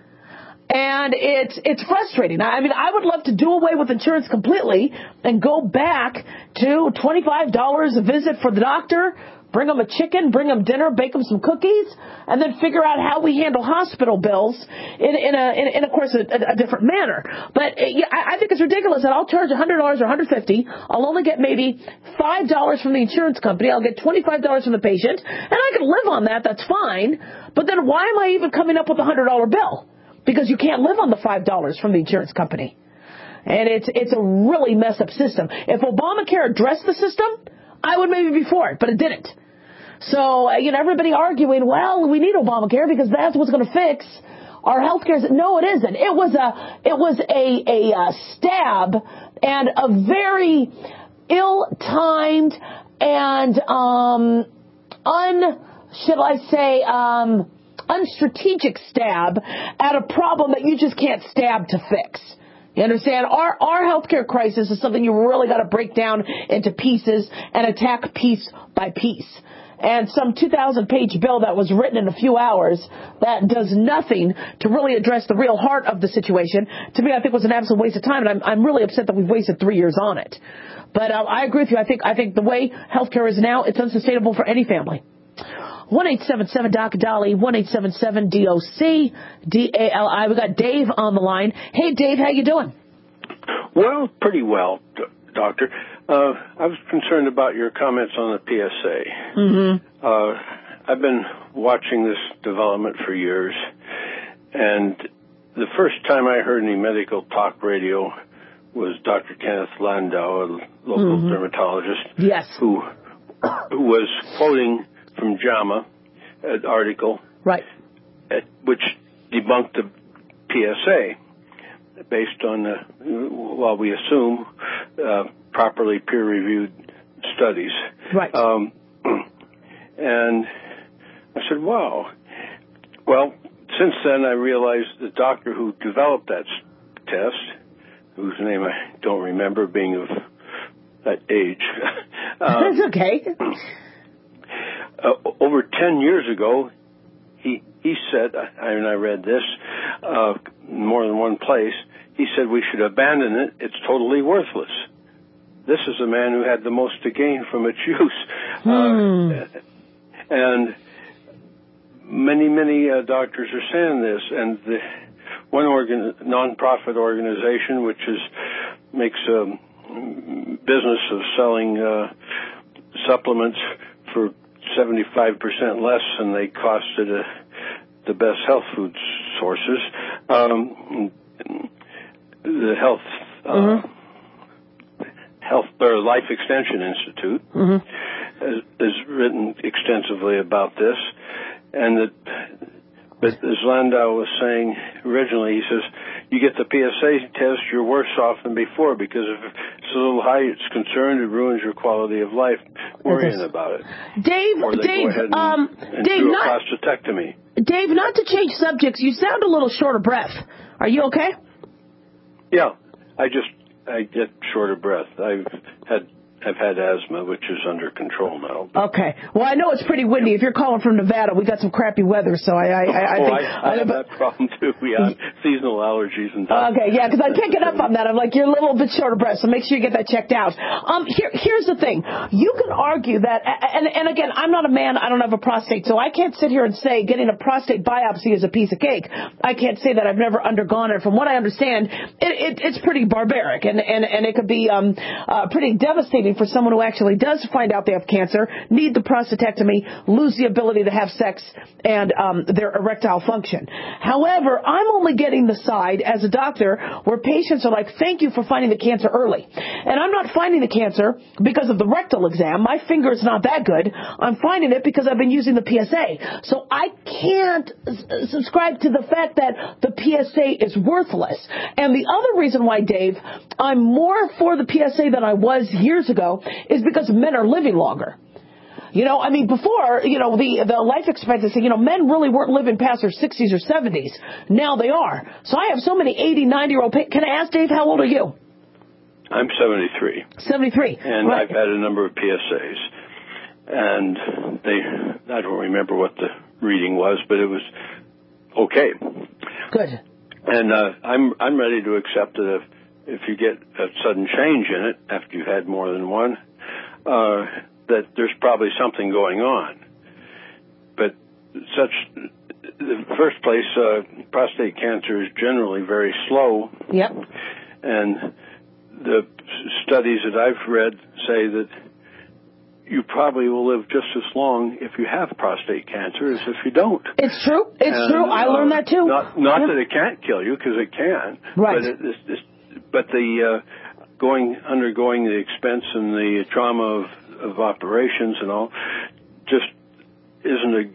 And it's frustrating. I mean, I would love to do away with insurance completely and go back to $25 a visit for the doctor, bring them a chicken, bring them dinner, bake them some cookies, and then figure out how we handle hospital bills in of course, a different manner. But I think it's ridiculous that I'll charge $100 or $150. I'll only get maybe $5 from the insurance company. I'll get $25 from the patient, and I can live on that. That's fine. But then why am I even coming up with a $100 bill? Because you can't live on the $5 from the insurance company. And it's a really messed up system. If Obamacare addressed the system, I would maybe be for it, but it didn't. So, everybody arguing, well, we need Obamacare because that's what's going to fix our health care. No, it isn't. It was a stab and a very ill-timed and, unstrategic stab at a problem that you just can't stab to fix. You understand? Our healthcare crisis is something you really got to break down into pieces and attack piece by piece. And some 2,000-page bill that was written in a few hours that does nothing to really address the real heart of the situation, to me, I think was an absolute waste of time. And I'm really upset that we've wasted 3 years on it. But I agree with you. I think the way healthcare is now, it's unsustainable for any family. 1-877-DOC-DOLLY, 1-877-DOC-DALI. We got Dave on the line. Hey, Dave, how you doing? Well, pretty well, Doctor. I was concerned about your comments on the PSA. I've been watching this development for years, and the first time I heard any medical talk radio was Dr. Kenneth Landau, a local dermatologist, who was quoting from JAMA, an article, which debunked the PSA based on, we assume, properly peer-reviewed studies. Right. And I said, wow. Well, since then I realized the doctor who developed that test, whose name I don't remember being of that age. That's okay. Over 10 years ago, he said, and I read this more than one place, he said we should abandon it. It's totally worthless. This is a man who had the most to gain from its use. And many doctors are saying this. And one non-profit organization, which makes a business of selling supplements for 75% less than they cost at the best health food sources, the Life Extension Institute has written extensively about this, and but as Landau was saying originally, he says, you get the PSA test, you're worse off than before, because if it's a little high, it's concerned, it ruins your quality of life worrying about it. Dave, or they go ahead and do a prostatectomy. Dave, not to change subjects, you sound a little short of breath. Are you okay? Yeah, I get short of breath. I've had asthma, which is under control now. Okay. Well, I know it's pretty windy. If you're calling from Nevada, we got some crappy weather, so I have that problem too. We have seasonal allergies and stuff. Okay, yeah, because I'm picking up on that. I'm like, you're a little bit short of breath, so make sure you get that checked out. Here's the thing. You can argue that, and again, I'm not a man. I don't have a prostate, so I can't sit here and say getting a prostate biopsy is a piece of cake. I can't say that. I've never undergone it. From what I understand, it's pretty barbaric, and it could be pretty devastating for someone who actually does find out they have cancer, need the prostatectomy, lose the ability to have sex and their erectile function. However, I'm only getting the side as a doctor where patients are like, thank you for finding the cancer early. And I'm not finding the cancer because of the rectal exam. My finger is not that good. I'm finding it because I've been using the PSA. So I can't subscribe to the fact that the PSA is worthless. And the other reason why, Dave, I'm more for the PSA than I was years ago is because men are living longer. You know, I mean, before, the life expectancy, men really weren't living past their 60s or 70s. Now they are. So I have so many 80, 90-year-old Can I ask, Dave, how old are you? I'm 73. 73. And right. I've had a number of PSAs. And I don't remember what the reading was, but it was okay. Good. And I'm ready to accept that if you get a sudden change in it after you've had more than one, that there's probably something going on. But the first place, prostate cancer is generally very slow. Yep. And the studies that I've read say that you probably will live just as long if you have prostate cancer as if you don't. It's true. It's true. I learned that too. Not that it can't kill you, because it can. Right. But the undergoing the expense and the trauma of operations and all just isn't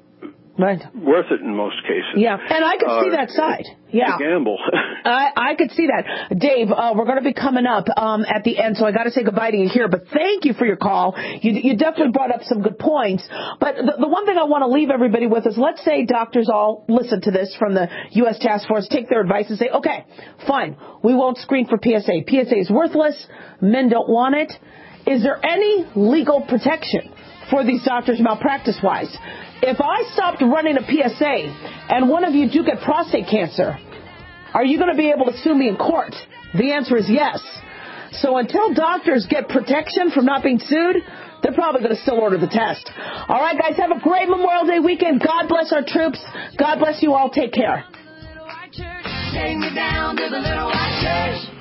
worth it in most cases. Yeah, and I could see that side. Yeah, it's a gamble. I could see that. Dave, we're going to be coming up at the end, so I got to say goodbye to you here. But thank you for your call. You definitely brought up some good points. But the one thing I want to leave everybody with is, let's say doctors all listen to this from the U.S. Task Force, take their advice and say, okay, fine, we won't screen for PSA. PSA is worthless. Men don't want it. Is there any legal protection for these doctors malpractice-wise? If I stopped running a PSA and one of you do get prostate cancer, are you going to be able to sue me in court? The answer is yes. So until doctors get protection from not being sued, they're probably going to still order the test. All right, guys, have a great Memorial Day weekend. God bless our troops. God bless you all. Take care. Take me down to the little white church.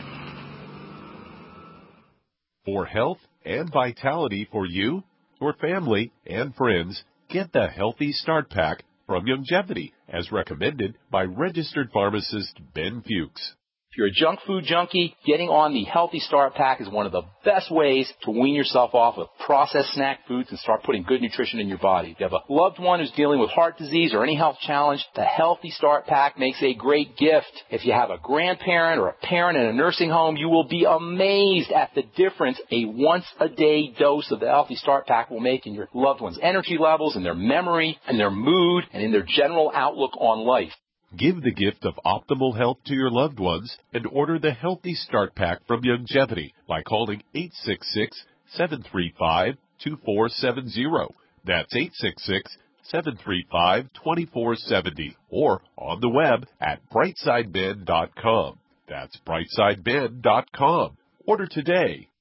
For health and vitality for you, your family, and friends, get the Healthy Start Pack from Youngevity, as recommended by registered pharmacist Ben Fuchs. If you're a junk food junkie, getting on the Healthy Start Pack is one of the best ways to wean yourself off of processed snack foods and start putting good nutrition in your body. If you have a loved one who's dealing with heart disease or any health challenge, the Healthy Start Pack makes a great gift. If you have a grandparent or a parent in a nursing home, you will be amazed at the difference a once-a-day dose of the Healthy Start Pack will make in your loved one's energy levels, in their memory, in their mood, and in their general outlook on life. Give the gift of optimal health to your loved ones and order the Healthy Start Pack from Youngevity by calling 866-735-2470. That's 866-735-2470 or on the web at brightsideben.com. That's brightsideben.com. Order today.